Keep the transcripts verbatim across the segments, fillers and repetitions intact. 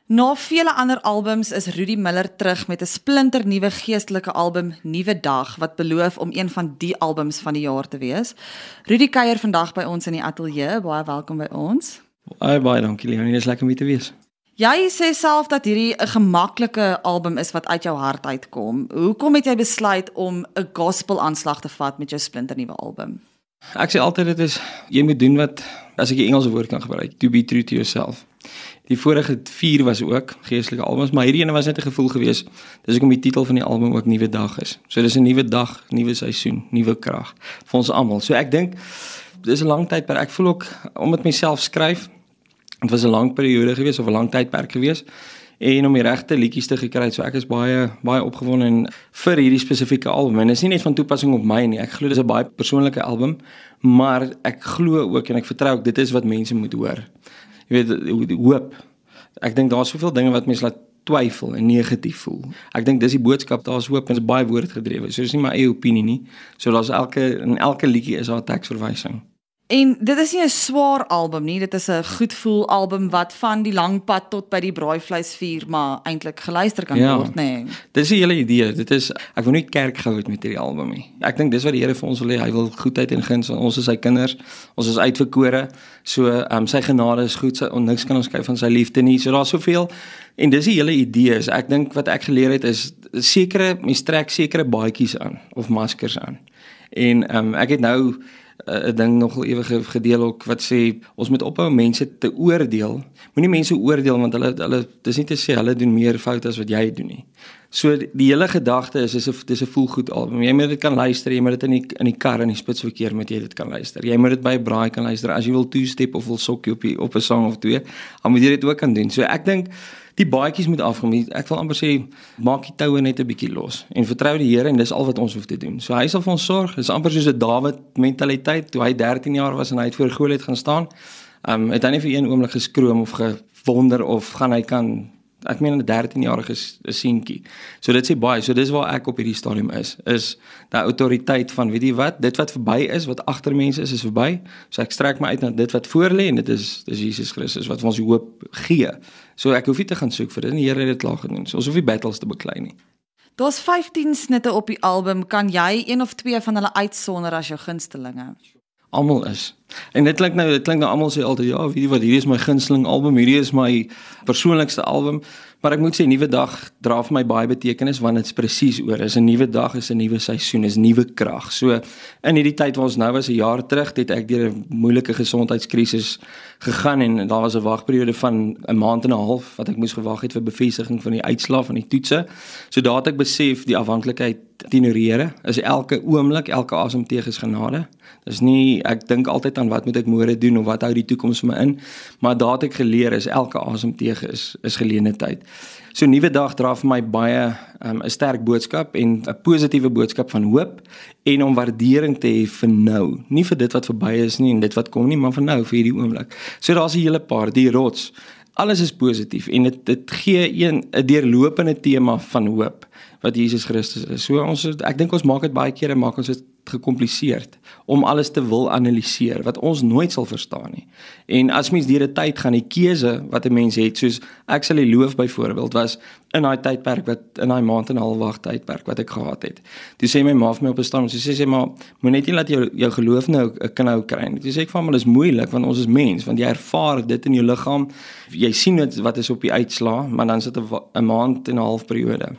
Na vele ander albums is Rudy Miller terug met 'n splinternuwe geestelike album, Nuwe Dag, wat beloof om een van die albums van die jaar te wees. Rudy kuier vandag by ons in die ateljee. Baie welkom by ons. Baie baie dankie Leonie, dis lekker om hier te wees. Jy sê self dat hierdie 'n gemaklike album is wat uit jou hart uitkom. Hoekom het jy besluit om 'n gospel aanslag te vat met jou splinternuwe album? Ek sê altyd dit is jy moet doen wat, as ek die Engelse woord kan gebruik, to be true to yourself. Die vorige vier was ook geestelike albums, maar hierdie ene was net 'n gevoel gewees. Dis hoekom die titel van die album ook Nuwe Dag is. So dis 'n nuwe dag, nuwe seisoen, nuwe krag vir ons almal. So ek dink dis 'n lang tydperk. Ek voel ook om met myself skryf. Dit was 'n lang periode gewees of 'n lang tydperk gewees en om die regte liedjies te gekry. So ek is baie baie opgewonde vir hierdie spesifieke album. En dit is nie net van toepassing op my nie. Ek glo dis 'n baie persoonlike album, maar ek glo ook en ek vertrou ook dit is wat mense moet hoor. Jy weet, hoop. Ek dink daar's soveel dinge wat mense laat twyfel en negatief voel. Ek dink dis die boodskap, daar's hoop en dit is baie woordgedrewe. So dis nie my eie opinie nie. So daar's elke in elke liedjie is daar 'n teksverwysing. En dit is nie 'n swaar album nie, dit is 'n goed voel album wat van die lang pad tot by die braaivleisvuur maar eintlik geluister kan ja, word, nê. Nee. Dis die hele idee. Dit is ek wil nie kerk gehou het met hierdie album nie. Ek dink dis wat die Here vir ons wil hê. Hy wil goedheid en guns aan ons as sy kinders. Ons is uitverkore. So ehm um, sy genade is goed, sy niks kan ons skei van sy liefde nie. So daar's soveel en dis die hele idee. Is ek dink wat ek geleer het is sekere mens trek sekere baadjies aan of maskers aan. En ehm um, ek het nou 'n ding nogal ewig gedeel ook wat sê ons moet ophou mense te oordeel. Moenie mense oordeel want hulle hulle dis nie te sê hulle doen meer foute as wat jy doen nie. So die, die hele gedagte is is 'n dis 'n voelgoed album. Jy moet dit kan luister, jy moet dit in die in die kar in die spitsverkeer moet jy dit kan luister. Jy moet dit by 'n braai kan luister. As jy wil two-step of wil sokkie op die, op 'n song of twee, dan moet jy dit ook kan doen. So ek dink die baadjies moet afkom. Ek wil amper sê maak die toue net 'n bietjie los en vertrou die Here en dis al wat ons hoef te doen. So hy sal vir ons sorg. Dis amper soos 'n Dawid mentaliteit toe hy dertien jaar was en hy het voor Goliat gaan staan. Ehm um, het hy nie vir een oomblik geskroom of gewonder of gaan hy kan ek meen 'n dertien-jarige seentjie. So dit sê baie. So dis waar ek op hierdie stadium is. Is daai autoriteit van weet jy wat, dit wat verby is, wat agter mense is, is verby. So ek strek my uit na dit wat voor lê en dit is dis Jesus Christus wat vir ons hoop gee. So ek hoef nie te gaan soek vir dit nie. Die Here het dit klaar gedoen. So ons hoef nie battles te beklei nie. Daar's vyftien snitte op die album. Kan jy een of twee van hulle uitsonder as jou gunstelinge? Almal is. En dit klink nou dit klink nou almal sê altyd ja, weet jy wat, hierdie is my gunsteling album, hierdie is my persoonlikste album, maar ek moet sê Nuwe Dag dra vir my baie betekenis want dit's presies oor is 'n nuwe dag, is 'n nuwe seisoen, is nuwe krag. So in hierdie tyd waar ons nou was 'n jaar terug, het ek deur 'n moeilike gesondheidskrisis gegaan en daar was 'n wagperiode van 'n maand en 'n half wat ek moes gewag het vir bevestiging van die uitslae van die toetse. So daar het ek besef die afhanklikheid teenoor die Here is elke oomblik, elke asemteug is genade. Dis nie ek dink altyd aan wat moet ek môre doen of wat hou die toekoms vir my in, maar daar het ek geleer is elke asemteug is is geleende tyd. So Nuwe Dag dra vir my baie 'n um, sterk boodskap en 'n positiewe boodskap van hoop en om waardering te hê vir nou. Nie vir dit wat verby is nie en dit wat kom nie, maar vir nou, vir hierdie oomblik. So daar's 'n hele paar, die rots. Alles is positief en dit dit gee een 'n deurlopende tema van hoop wat Jesus Christus is. So ons ek dink ons maak dit baie kere maak ons dit gekompliseerd om alles te wil analiseer wat ons nooit sal verstaan nie. En as mens deur 'n tyd gaan, die keuse wat 'n mens het, soos ek sal die loof byvoorbeeld was in daai tydperk wat in daai maand en 'n half wag tydperk wat ek gehad het. Toe sê my ma vir my op 'n stadium, sy sê sê maar moet net nie laat jou jou geloof nou 'n knou kry nie. Toe sê ek vir hom, dit is moeilik want ons is mens, want jy ervaar dit in jou liggaam. Jy sien dit wat is op die uitslaa, maar dan sit 'n 'n maand en 'n half periode.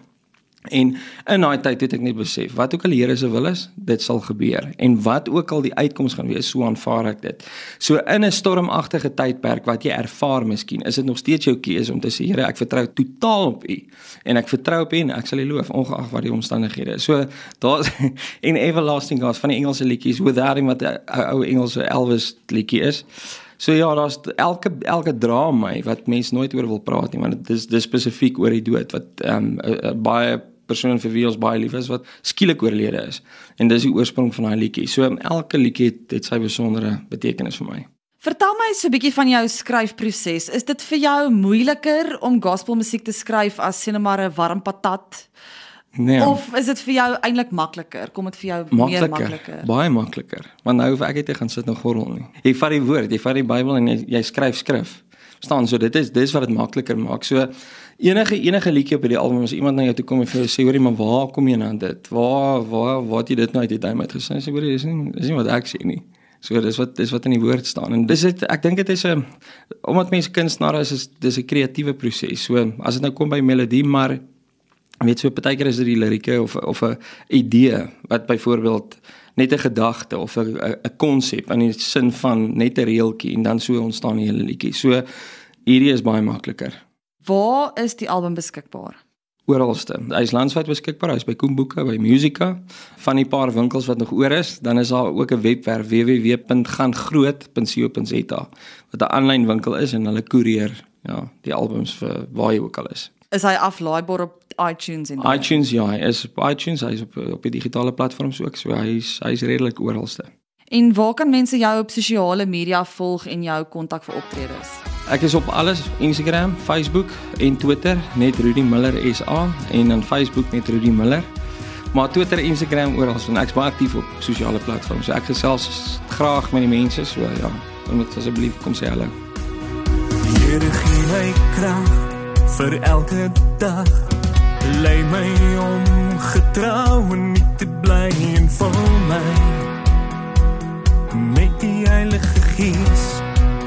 En in daai tyd het ek net besef, wat ook al die Here se wil is, dit sal gebeur. En wat ook al die uitkoms gaan wees, so aanvaar ek dit. So in 'n stormagtige tydperk wat jy ervaar miskien, is dit nog steeds jou keuse om te sê, Here, ek vertrou totaal op U. En ek vertrou op U en ek sal U loof, ongeag wat die omstandighede is. So daar's en Everlasting God van die Engelse liedjies, Without Him wat 'n ou Engelse Elvis liedjie is. So ja, daar's elke elke dra my wat mense nooit oor wil praat nie, want dit is dis spesifiek oor die dood wat ehm um, baie persoon vir wie ons baie lief is wat skielik oorlede is. En dis die oorsprong van daai liedjie. So elke liedjie het, het sy besondere betekenis vir my. Vertel my so 'n bietjie van jou skryfproses. Is dit vir jou moeiliker om gospelmusiek te skryf as sien maar 'n warm patat? Nee. Of is dit vir jou eintlik makliker? Kom dit vir jou makliker, meer makliker? Baie makliker. Want nou hoef ek nie te gaan sit en gorrel nie. Jy vat die woord, jy vat die Bybel en jy, jy skryf skrif. staan, so dit is dis wat dit makliker maak. So enige enige liedjie op hierdie album, as iemand na jou toe kom en vir jou sê, hoorie, maar waar kom jy nou dit? Waar waar waar het jy dit nou uit die duim uitgesny? Sê, hoorie, dis nie dis nie wat ek sê nie. So dis wat dis wat in die woord staan. En dis dit, ek dink dit is 'n omdat mense kunstenaar is, is dis 'n kreatiewe proses. So as dit nou kom by melodie, maar weet so partykeer is dit die lirieke of of 'n idee wat byvoorbeeld net 'n gedagte of 'n 'n konsep in die sin van net 'n reeltjie en dan so ontstaan die hele liedjie. So hierdie is baie makliker. Waar is die album beskikbaar? Oralste. Hy is landwyd beskikbaar, hy is by Koemboeke, by Musica, van die paar winkels wat nog oor is, dan is daar ook 'n webwerf w w w punt gaan groot punt co punt z a wat 'n aanlyn winkel is en hulle koerier ja, die albums vir waar jy ook al is. Is hy aflaaibaar op iTunes en iTunes ja, hy is op iTunes, hy is op op die digitale platforms ook, so hy is hy is redelik oralste. En waar kan mense jou op sosiale media volg en jou kontak vir optredes? Ek is op alles, Instagram, Facebook en Twitter, net Rudy Miller S A en dan Facebook net Rudy Miller. Maar Twitter, Instagram, oral, en ek is baie aktief op sosiale platforms. So ek gesels graag met die mense, so ja, dan moet asseblief kom sê hallo. Here gee my krag vir elke dag. Lei my om getrou en nie te bly en vol my met die Heilige Gees.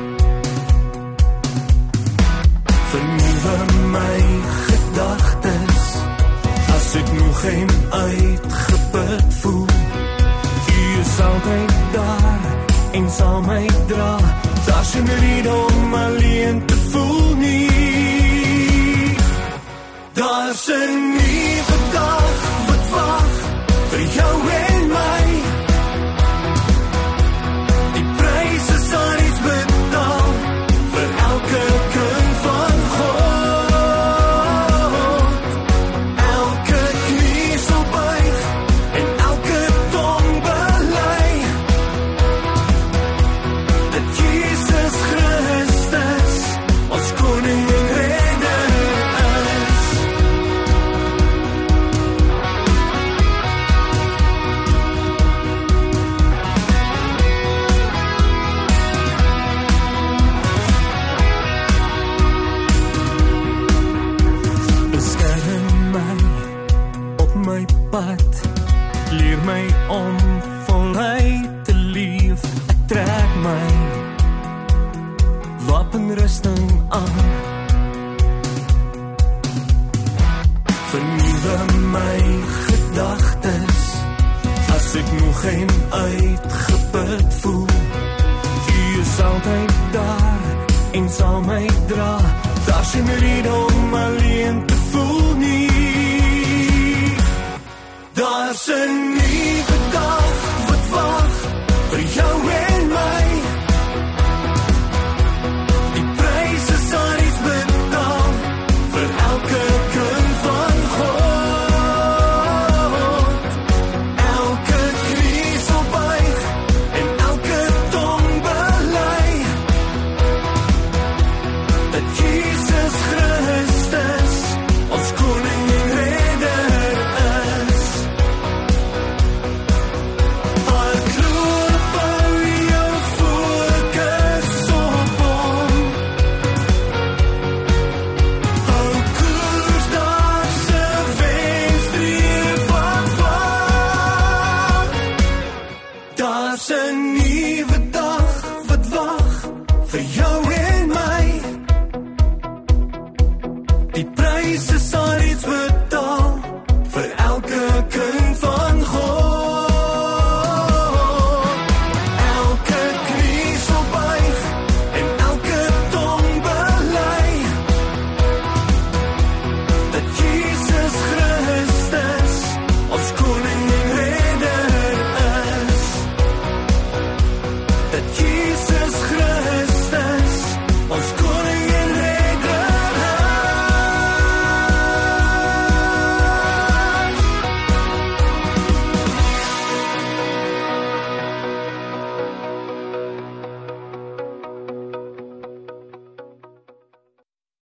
Vernuwe my gedagtes as ek nog geen uitgeput voel. U is altyd daar en sal my dra. Daar's geen rede om alleen te voel nie. Daar's 'n nuwe dag wat wag vir jou en my. Die pryse sal iets betaal vir elke kind van God. Elke knie sal buig en elke tong bely dat Jesus Christus ons koning en redder is. Beskerm my op my pad, leer my om voluit te leef. Ek trek my wapenrusting aan. Vernuwe my gedagtes as ek nog geen uitgeput voel. U is altyd daar en sal my dra. Daar's geen rede om alleen te voel nie. Daar's 'n nuwe dag wat wag vir jou en my. Die pryse sal iets betaal vir elke kind van God. Elke knie sal buig en elke tong bely dat Jesus Christus ons koning en redder is. Al klop hou jou fokus op hom. Hou koers, daar's 'n wenstreep wat wag. Daar's 'n nuwe dag wat wag vir jou en my. Die pryse sal iets betaal vir elke kind